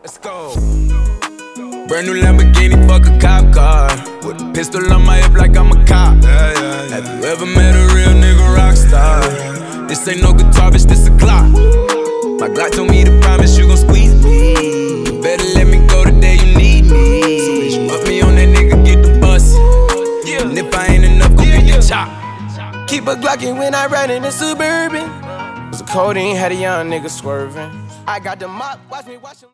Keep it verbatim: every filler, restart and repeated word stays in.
Let's go. Brand new Lamborghini, fuck a cop car. With a pistol on my hip like I'm a cop. Yeah, yeah, yeah. Have you ever met a real nigga rock star? This ain't no guitar, bitch, this a Glock. My Glock told me to promise you gon' squeeze me. You better let me go the day you need me. So bitch, put me on that nigga, get the bus. Yeah. And if I ain't enough, go get the chop. Keep a Glockin' when I ride in the Suburban. Was a codeine, had a young nigga swerving. I got the mop, watch me watch him.